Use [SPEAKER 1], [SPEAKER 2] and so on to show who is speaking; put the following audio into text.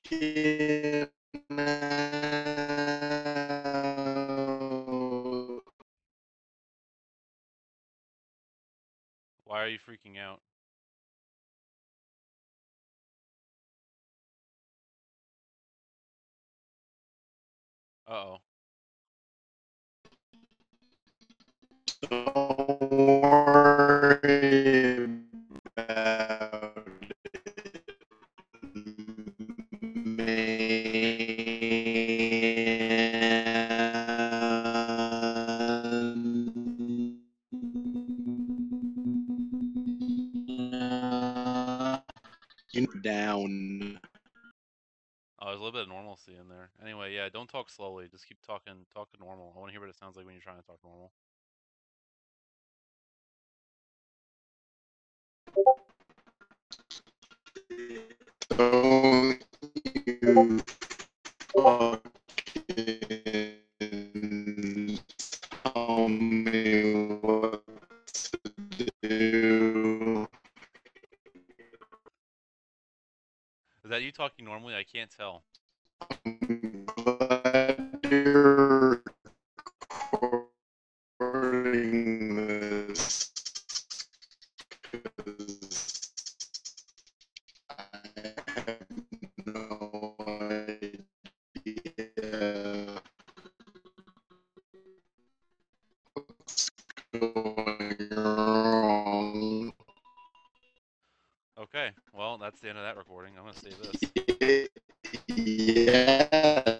[SPEAKER 1] Why are you freaking out? Uh-oh.
[SPEAKER 2] Don't worry about man. Down.
[SPEAKER 1] Oh, there's a little bit of normalcy in there. Anyway, yeah, don't talk slowly. Just keep talking normal. I want to hear what it sounds like when you're trying to talk normal.
[SPEAKER 2] Don't you fucking tell me what to do.
[SPEAKER 1] Is that you talking normally? I can't tell.
[SPEAKER 2] I'm glad you're recording this, 'cause I have no idea what's going wrong.
[SPEAKER 1] Okay, well, that's the end of that recording. I'm going to save this.
[SPEAKER 2] Yeah.